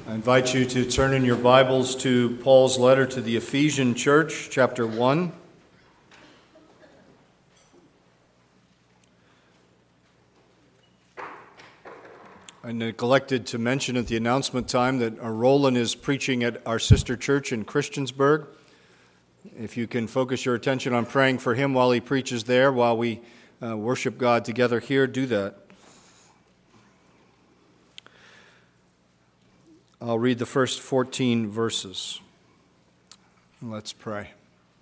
I invite you to turn in your Bibles to Paul's letter to the Ephesian church, chapter 1. I neglected to mention at the announcement time that Roland is preaching at our sister church in Christiansburg. If you can focus your attention on praying for him while he preaches there, while we worship God together here, do that. I'll read the first 14 verses. Let's pray.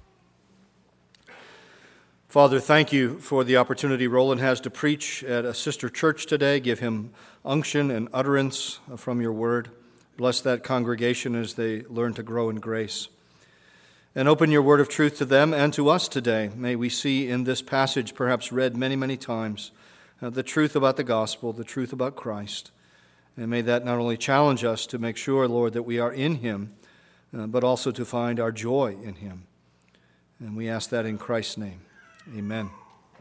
Father, thank you for the opportunity Roland has to preach at a sister church today. Give him unction and utterance from your word. Bless that congregation as they learn to grow in grace. And open your word of truth to them and to us today. May we see in this passage, perhaps read many, many times, the truth about the gospel, the truth about Christ. And may that not only challenge us to make sure, Lord, that we are in him, but also to find our joy in him. And we ask that in Christ's name. Amen.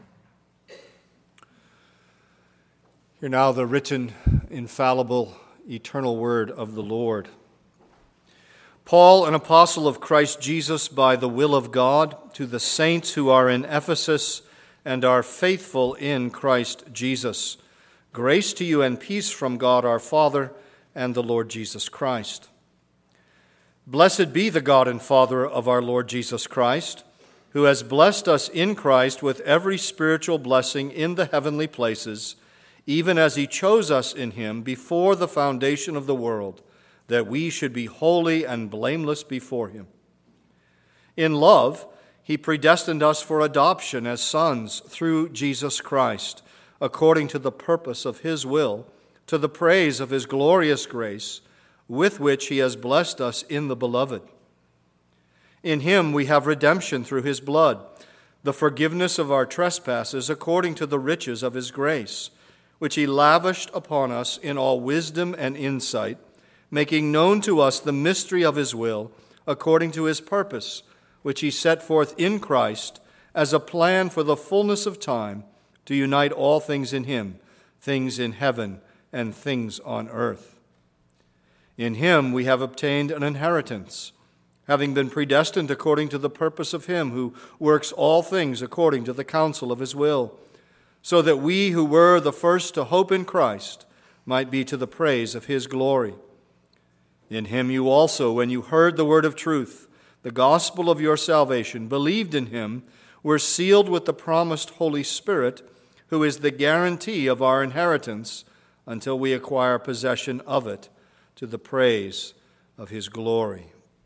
Hear now the written, infallible, eternal word of the Lord. Paul, an apostle of Christ Jesus by the will of God, to the saints who are in Ephesus and are faithful in Christ Jesus. Grace to you and peace from God our Father and the Lord Jesus Christ. Blessed be the God and Father of our Lord Jesus Christ, who has blessed us in Christ with every spiritual blessing in the heavenly places, even as he chose us in him before the foundation of the world, that we should be holy and blameless before him. In love, he predestined us for adoption as sons through Jesus Christ, according to the purpose of his will, to the praise of his glorious grace, with which he has blessed us in the Beloved. In him we have redemption through his blood, the forgiveness of our trespasses according to the riches of his grace, which he lavished upon us in all wisdom and insight, making known to us the mystery of his will, according to his purpose, which he set forth in Christ as a plan for the fullness of time, to unite all things in him, things in heaven and things on earth. In him we have obtained an inheritance, having been predestined according to the purpose of him who works all things according to the counsel of his will, so that we who were the first to hope in Christ might be to the praise of his glory. In him you also, when you heard the word of truth, the gospel of your salvation, believed in him, were sealed with the promised Holy Spirit, who is the guarantee of our inheritance until we acquire possession of it, to the praise of his glory.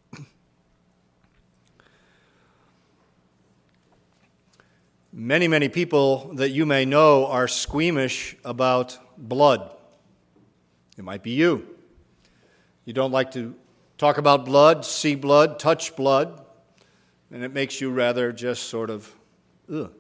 Many, many people that you may know are squeamish about blood. It might be you. You don't like to talk about blood, see blood, touch blood, and it makes you rather just sort of, ugh.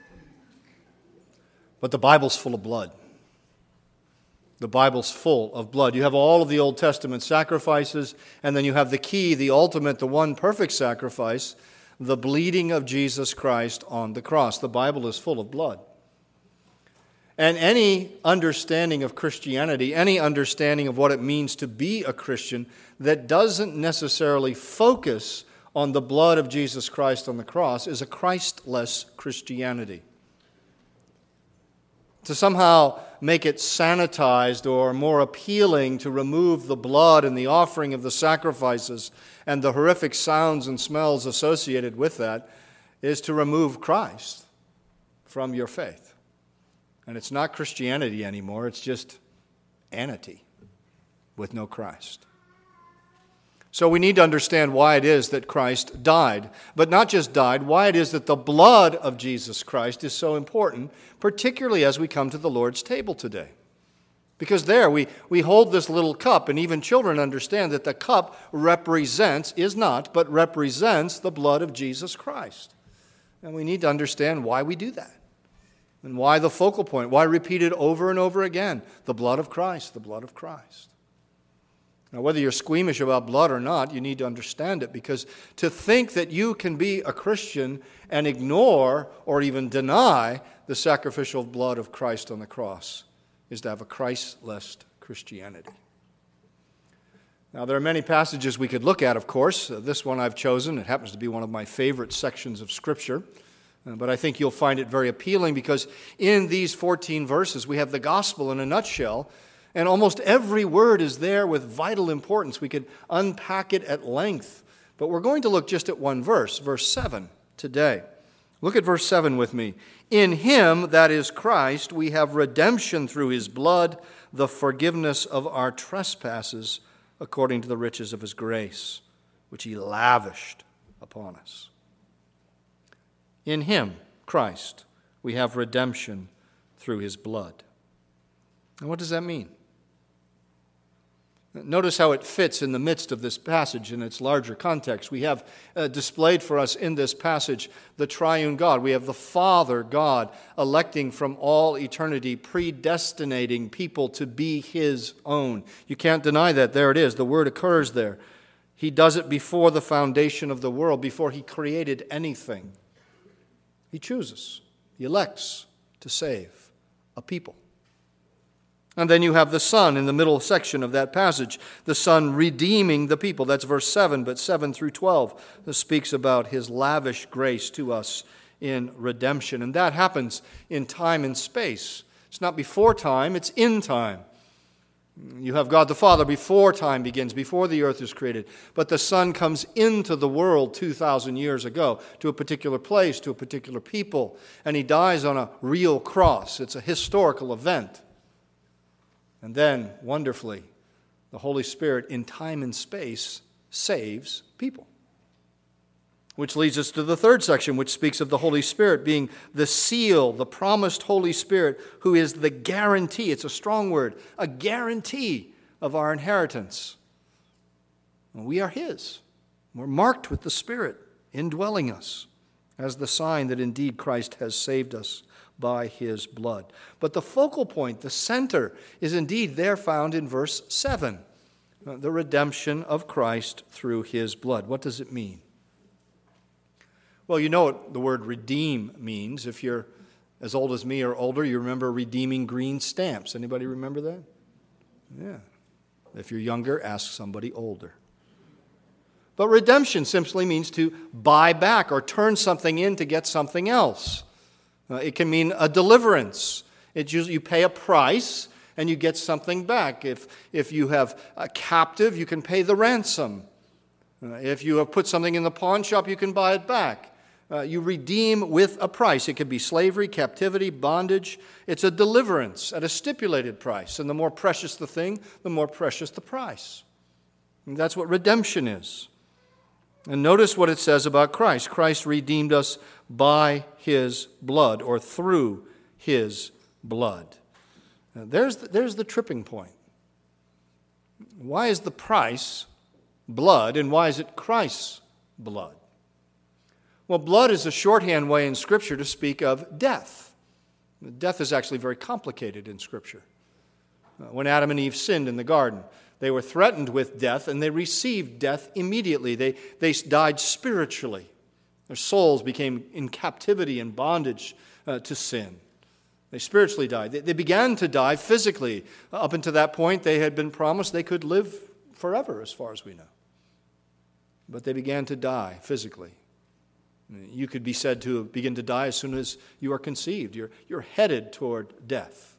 But the Bible's full of blood. The Bible's full of blood. You have all of the Old Testament sacrifices, and then you have the key, the ultimate, the one perfect sacrifice, the bleeding of Jesus Christ on the cross. The Bible is full of blood. And any understanding of Christianity, any understanding of what it means to be a Christian that doesn't necessarily focus on the blood of Jesus Christ on the cross is a Christless Christianity. To somehow make it sanitized or more appealing to remove the blood and the offering of the sacrifices and the horrific sounds and smells associated with that is to remove Christ from your faith. And it's not Christianity anymore, it's just anity with no Christ. So we need to understand why it is that Christ died, but not just died, why it is that the blood of Jesus Christ is so important, particularly as we come to the Lord's table today. Because there we hold this little cup, and even children understand that the cup represents the blood of Jesus Christ. And we need to understand why we do that. And why the focal point, why repeat it over and over again, the blood of Christ, the blood of Christ. Now, whether you're squeamish about blood or not, you need to understand it, because to think that you can be a Christian and ignore or even deny the sacrificial blood of Christ on the cross is to have a Christless Christianity. Now, there are many passages we could look at, of course. This one I've chosen. It happens to be one of my favorite sections of Scripture. But I think you'll find it very appealing because in these 14 verses we have the gospel in a nutshell, and almost every word is there with vital importance. We could unpack it at length, but we're going to look just at one verse, verse 7, today. Look at verse 7 with me. In him, that is Christ, we have redemption through his blood, the forgiveness of our trespasses, according to the riches of his grace, which he lavished upon us. In him, Christ, we have redemption through his blood. And what does that mean? Notice how it fits in the midst of this passage in its larger context. We have displayed for us in this passage the triune God. We have the Father God electing from all eternity, predestinating people to be his own. You can't deny that. There it is. The word occurs there. He does it before the foundation of the world, before he created anything. He chooses, he elects to save a people. And then you have the Son in the middle section of that passage, the Son redeeming the people. That's verse 7, but 7 through 12 speaks about his lavish grace to us in redemption. And that happens in time and space. It's not before time, it's in time. You have God the Father before time begins, before the earth is created. But the Son comes into the world 2,000 years ago, to a particular place, to a particular people, and he dies on a real cross. It's a historical event. And then, wonderfully, the Holy Spirit in time and space saves people. Which leads us to the third section, which speaks of the Holy Spirit being the seal, the promised Holy Spirit, who is the guarantee, it's a strong word, a guarantee of our inheritance. We are his. We're marked with the Spirit indwelling us as the sign that indeed Christ has saved us by his blood. But the focal point, the center, is indeed there found in verse 7, the redemption of Christ through his blood. What does it mean? Well, you know what the word redeem means. If you're as old as me or older, you remember redeeming green stamps. Anybody remember that? Yeah. If you're younger, ask somebody older. But redemption simply means to buy back or turn something in to get something else. It can mean a deliverance. It's usually you pay a price and you get something back. If you have a captive, you can pay the ransom. If you have put something in the pawn shop, you can buy it back. You redeem with a price. It could be slavery, captivity, bondage. It's a deliverance at a stipulated price. And the more precious the thing, the more precious the price. And that's what redemption is. And notice what it says about Christ. Christ redeemed us by his blood, or through his blood. Now, there's the tripping point. Why is the price blood, and why is it Christ's blood? Well, blood is a shorthand way in Scripture to speak of death. Death is actually very complicated in Scripture. When Adam and Eve sinned in the garden, they were threatened with death, and they received death immediately. They died spiritually. Their souls became in captivity and bondage to sin. They spiritually died. They began to die physically. Up until that point, they had been promised they could live forever, as far as we know. But they began to die physically. You could be said to begin to die as soon as you are conceived. You're headed toward death.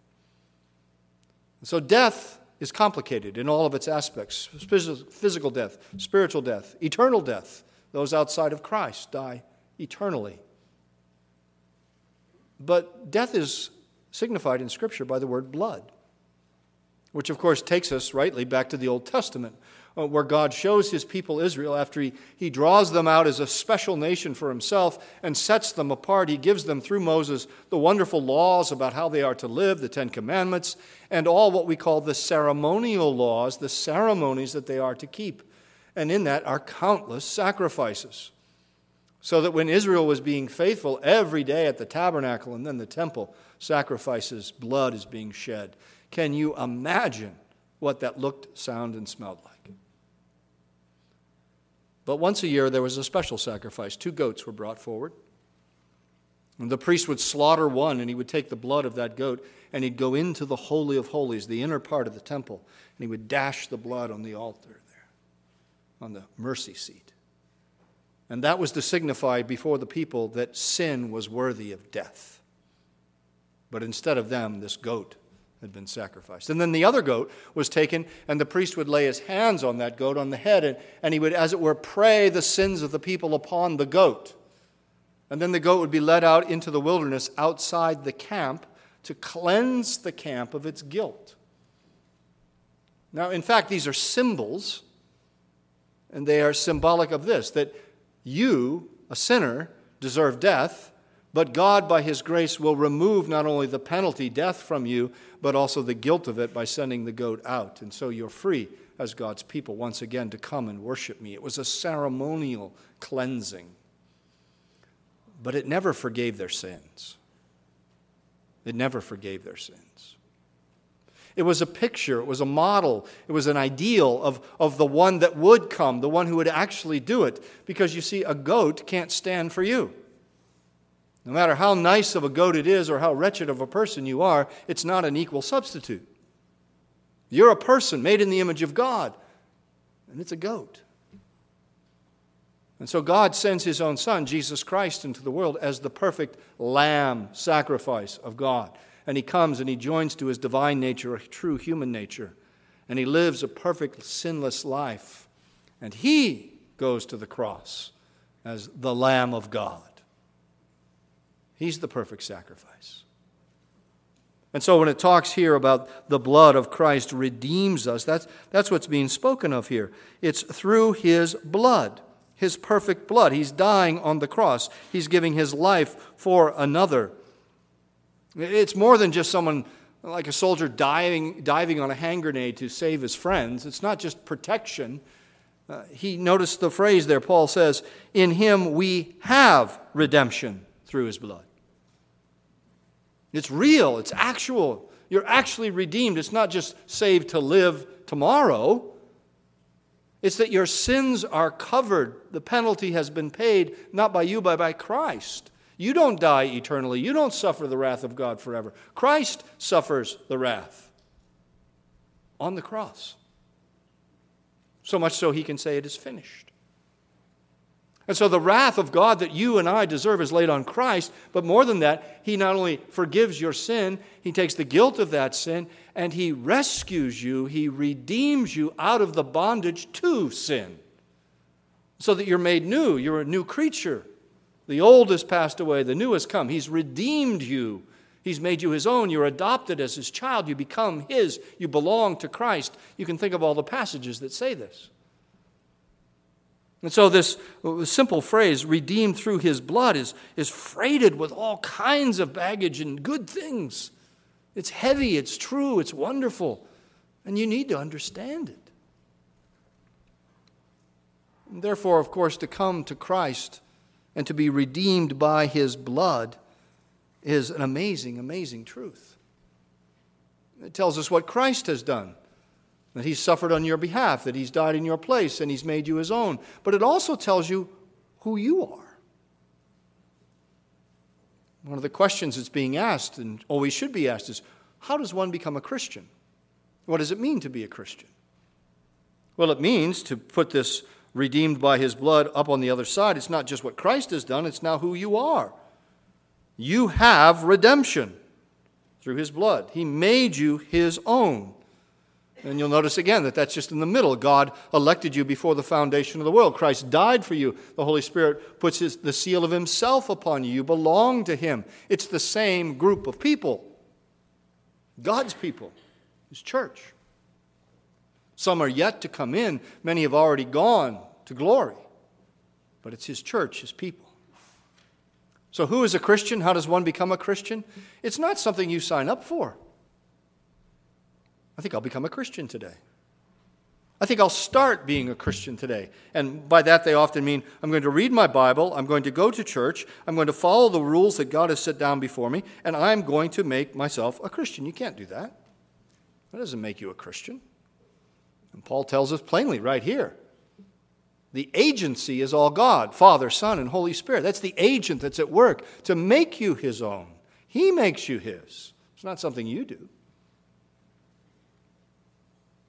So death is complicated in all of its aspects. Physical death, spiritual death, eternal death. Those outside of Christ die eternally. But death is signified in Scripture by the word blood, which of course takes us rightly back to the Old Testament, where God shows his people Israel after he draws them out as a special nation for himself and sets them apart. He gives them through Moses the wonderful laws about how they are to live, the Ten Commandments, and all what we call the ceremonial laws, the ceremonies that they are to keep. And in that are countless sacrifices. So that when Israel was being faithful every day at the tabernacle and then the temple, sacrifices, blood is being shed. Can you imagine what that looked, sounded, and smelled like? But once a year there was a special sacrifice. 2 goats were brought forward. And the priest would slaughter one, and he would take the blood of that goat, and he'd go into the Holy of Holies, the inner part of the temple, and he would dash the blood on the altar there. on the mercy seat. And that was to signify before the people that sin was worthy of death. But instead of them, this goat had been sacrificed. And then the other goat was taken, and the priest would lay his hands on that goat on the head, and he would, as it were, pray the sins of the people upon the goat. And then the goat would be led out into the wilderness outside the camp to cleanse the camp of its guilt. Now, in fact, these are symbols, and they are symbolic of this, that you, a sinner, deserve death, but God, by His grace, will remove not only the penalty, death, from you, but also the guilt of it by sending the goat out. And so you're free as God's people once again to come and worship me. It was a ceremonial cleansing. But it never forgave their sins. It never forgave their sins. It was a picture, it was a model, it was an ideal of the one that would come, the one who would actually do it. Because you see, a goat can't stand for you. No matter how nice of a goat it is or how wretched of a person you are, it's not an equal substitute. You're a person made in the image of God, and it's a goat. And so God sends His own Son, Jesus Christ, into the world as the perfect lamb sacrifice of God. And He comes and He joins to His divine nature, a true human nature. And He lives a perfect, sinless life. And He goes to the cross as the Lamb of God. He's the perfect sacrifice. And so when it talks here about the blood of Christ redeems us, that's what's being spoken of here. It's through His blood, His perfect blood. He's dying on the cross. He's giving His life for another. It's more than just someone like a soldier diving on a hand grenade to save his friends. It's not just protection. He noticed the phrase there. Paul says, "In Him we have redemption through His blood." It's real. It's actual. You're actually redeemed. It's not just saved to live tomorrow. It's that your sins are covered. The penalty has been paid, not by you, but by Christ. You don't die eternally. You don't suffer the wrath of God forever. Christ suffers the wrath on the cross. So much so He can say it is finished. And so the wrath of God that you and I deserve is laid on Christ, but more than that, He not only forgives your sin, He takes the guilt of that sin, and He rescues you, He redeems you out of the bondage to sin, so that you're made new, you're a new creature. The old has passed away, the new has come. He's redeemed you. He's made you His own. You're adopted as His child. You become His. You belong to Christ. You can think of all the passages that say this. And so this simple phrase, redeemed through His blood, is freighted with all kinds of baggage and good things. It's heavy, it's true, it's wonderful, and you need to understand it. And therefore, of course, to come to Christ and to be redeemed by His blood is an amazing, amazing truth. It tells us what Christ has done. That He's suffered on your behalf, that He's died in your place, and He's made you His own. But it also tells you who you are. One of the questions that's being asked, and always should be asked, is how does one become a Christian? What does it mean to be a Christian? Well, it means, to put this redeemed by His blood up on the other side, it's not just what Christ has done, it's now who you are. You have redemption through His blood. He made you His own. And you'll notice again that that's just in the middle. God elected you before the foundation of the world. Christ died for you. The Holy Spirit puts the seal of Himself upon you. You belong to Him. It's the same group of people. God's people, His church. Some are yet to come in. Many have already gone to glory. But it's His church, His people. So who is a Christian? How does one become a Christian? It's not something you sign up for. I think I'll become a Christian today. I think I'll start being a Christian today. And by that they often mean I'm going to read my Bible, I'm going to go to church, I'm going to follow the rules that God has set down before me, and I'm going to make myself a Christian. You can't do that. That doesn't make you a Christian. And Paul tells us plainly right here. The agency is all God, Father, Son, and Holy Spirit. That's the agent that's at work to make you His own. He makes you His. It's not something you do.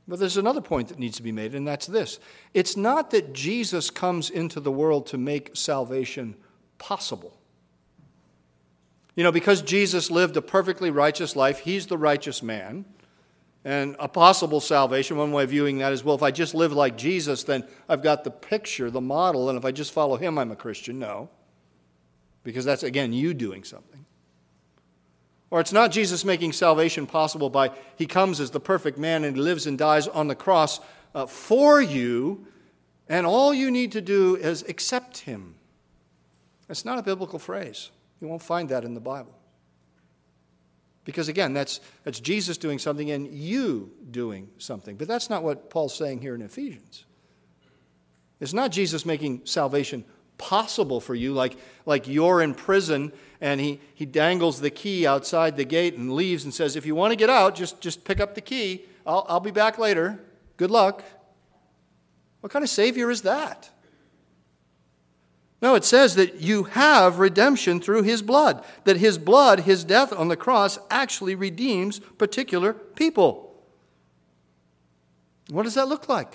But there's another point that needs to be made, and that's this. It's not that Jesus comes into the world to make salvation possible. Because Jesus lived a perfectly righteous life, he's the righteous man. And a possible salvation, one way of viewing that is, well, if I just live like Jesus, then I've got the picture, the model, and if I just follow him, I'm a Christian. No. Because that's, again, you doing something. Or it's not Jesus making salvation possible by he comes as the perfect man and he lives and dies on the cross for you, and all you need to do is accept him. That's not a biblical phrase. You won't find that in the Bible. Because again, that's Jesus doing something and you doing something. But that's not what Paul's saying here in Ephesians. It's not Jesus making salvation possible for you, like you're in prison and he dangles the key outside the gate and leaves and says, if you want to get out, just pick up the key. I'll be back later. Good luck. What kind of Savior is that? No, it says that you have redemption through his blood, that his blood, his death on the cross, actually redeems particular people. What does that look like?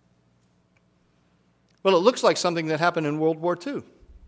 Well, it looks like something that happened in World War II.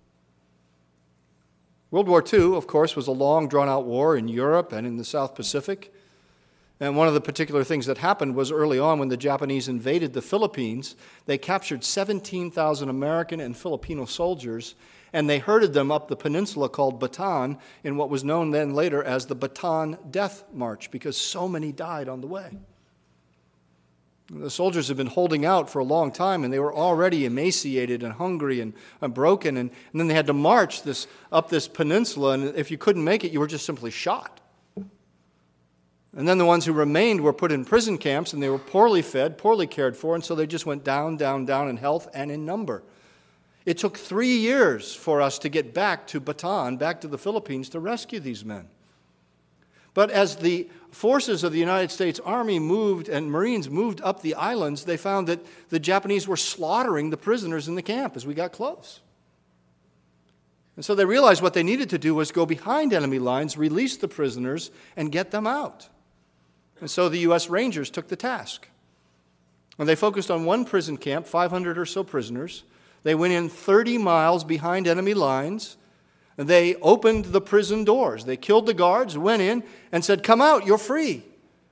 World War II, of course, was a long, drawn-out war in Europe and in the South Pacific. And one of the particular things that happened was early on when the Japanese invaded the Philippines, they captured 17,000 American and Filipino soldiers, and they herded them up the peninsula called Bataan in what was known then later as the Bataan Death March, because so many died on the way. The soldiers had been holding out for a long time, and they were already emaciated and hungry and broken, and then they had to march up this peninsula, and if you couldn't make it, you were just simply shot. And then the ones who remained were put in prison camps, and they were poorly fed, poorly cared for, and so they just went down, down, down in health and in number. It took 3 years for us to get back to Bataan, back to the Philippines, to rescue these men. But as the forces of the United States Army moved and Marines moved up the islands, they found that the Japanese were slaughtering the prisoners in the camp as we got close. And so they realized what they needed to do was go behind enemy lines, release the prisoners, and get them out. And so the U.S. Rangers took the task. And they focused on one prison camp, 500 or so prisoners. They went in 30 miles behind enemy lines. And they opened the prison doors. They killed the guards, went in, and said, "Come out, you're free."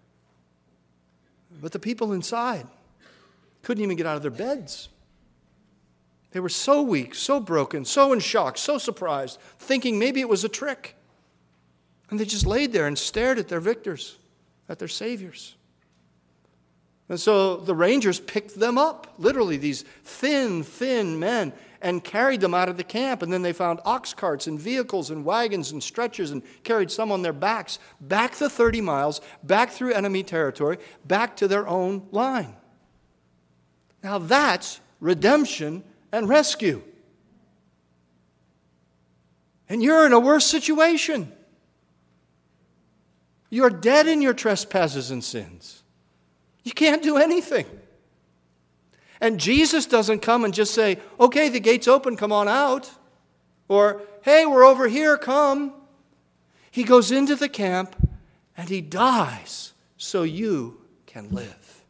But the people inside couldn't even get out of their beds. They were so weak, so broken, so in shock, so surprised, thinking maybe it was a trick. And they just laid there and stared at their victors, at their saviors. And so the Rangers picked them up, literally these thin men, and carried them out of the camp. And then they found ox carts and vehicles and wagons and stretchers and carried some on their backs back the 30 miles, back through enemy territory, back to their own line. Now that's redemption and rescue. And you're in a worse situation. You're dead in your trespasses and sins. You can't do anything. And Jesus doesn't come and just say, "Okay, the gate's open, come on out." Or, "Hey, we're over here, come." He goes into the camp and he dies so you can live.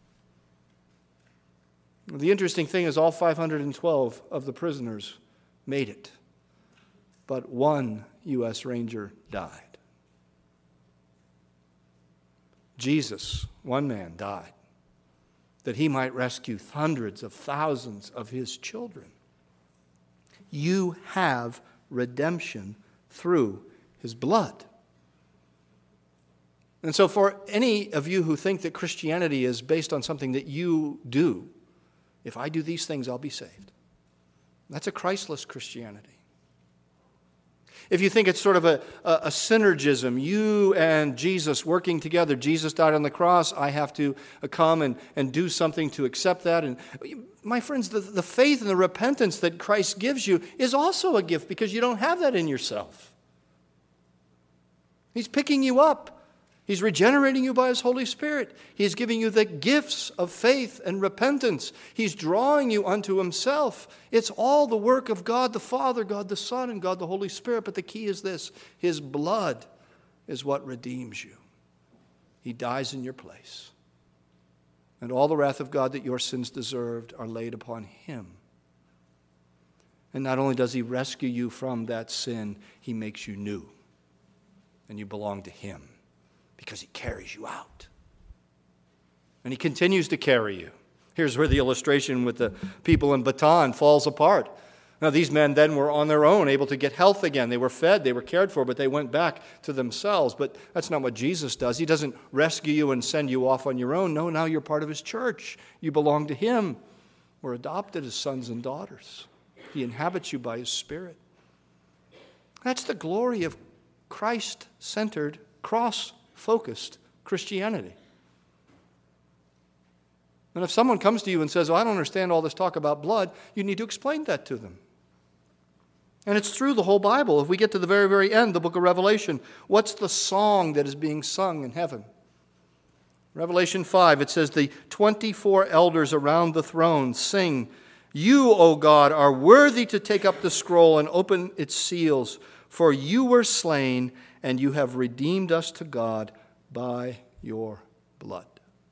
The interesting thing is all 512 of the prisoners made it. But one U.S. Ranger died. Jesus, one man, died that he might rescue hundreds of thousands of his children. You have redemption through his blood. And so for any of you who think that Christianity is based on something that you do, if I do these things, I'll be saved. That's a Christless Christianity. If you think it's sort of a synergism, you and Jesus working together, Jesus died on the cross, I have to come and do something to accept that. And my friends, the faith and the repentance that Christ gives you is also a gift because you don't have that in yourself. He's picking you up. He's regenerating you by his Holy Spirit. He's giving you the gifts of faith and repentance. He's drawing you unto himself. It's all the work of God the Father, God the Son, and God the Holy Spirit. But the key is this: his blood is what redeems you. He dies in your place. and all the wrath of God that your sins deserved are laid upon him. And not only does he rescue you from that sin, he makes you new. And you belong to him because he carries you out. And he continues to carry you. Here's where the illustration with the people in Bataan falls apart. Now, these men then were on their own, able to get health again. They were fed, they were cared for, but they went back to themselves. But that's not what Jesus does. He doesn't rescue you and send you off on your own. No, now you're part of his church. You belong to him. We're adopted as sons and daughters. He inhabits you by his Spirit. That's the glory of Christ-centered, cross-focused Christianity. And if someone comes to you and says, I don't understand all this talk about blood, you need to explain that to them. And it's through the whole Bible. If we get to the very, very end, the book of Revelation, what's the song that is being sung in heaven? Revelation 5, it says, the 24 elders around the throne sing, you, O God, are worthy to take up the scroll and open its seals, for you were slain, and you have redeemed us to God by your blood.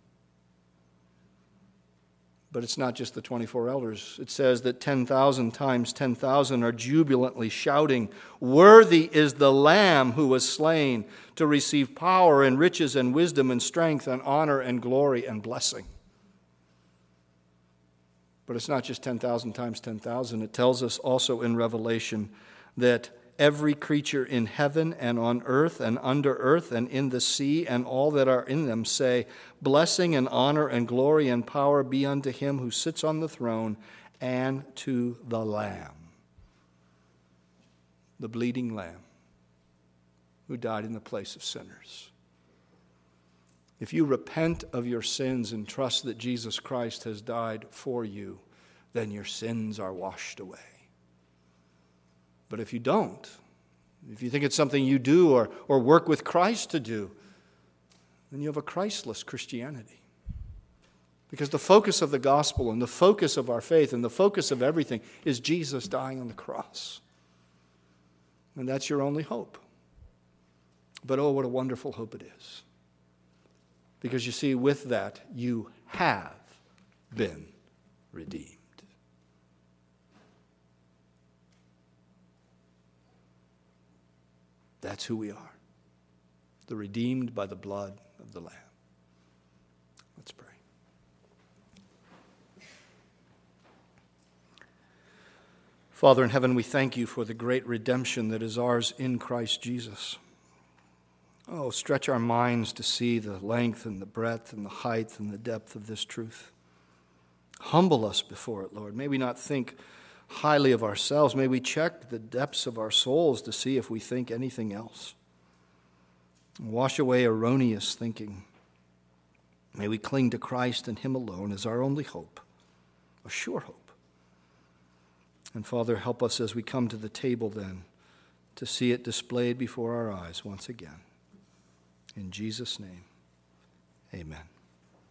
But it's not just the 24 elders. It says that 10,000 times 10,000 are jubilantly shouting, worthy is the Lamb who was slain to receive power and riches and wisdom and strength and honor and glory and blessing. But it's not just 10,000 times 10,000. It tells us also in Revelation that every creature in heaven and on earth and under earth and in the sea and all that are in them say, blessing and honor and glory and power be unto him who sits on the throne and to the Lamb, the bleeding Lamb who died in the place of sinners. If you repent of your sins and trust that Jesus Christ has died for you, then your sins are washed away. But if you don't, if you think it's something you do or work with Christ to do, then you have a Christless Christianity. Because the focus of the gospel and the focus of our faith and the focus of everything is Jesus dying on the cross. And that's your only hope. But oh, what a wonderful hope it is. Because you see, with that, you have been redeemed. That's who we are. The redeemed by the blood of the Lamb. Let's pray. Father in heaven, we thank you for the great redemption that is ours in Christ Jesus. Oh, stretch our minds to see the length and the breadth and the height and the depth of this truth. Humble us before it, Lord. May we not think highly of ourselves. May we check the depths of our souls to see if we think anything else. Wash away erroneous thinking. May we cling to Christ and him alone as our only hope, a sure hope. And Father, help us as we come to the table then to see it displayed before our eyes once again. In Jesus' name, amen.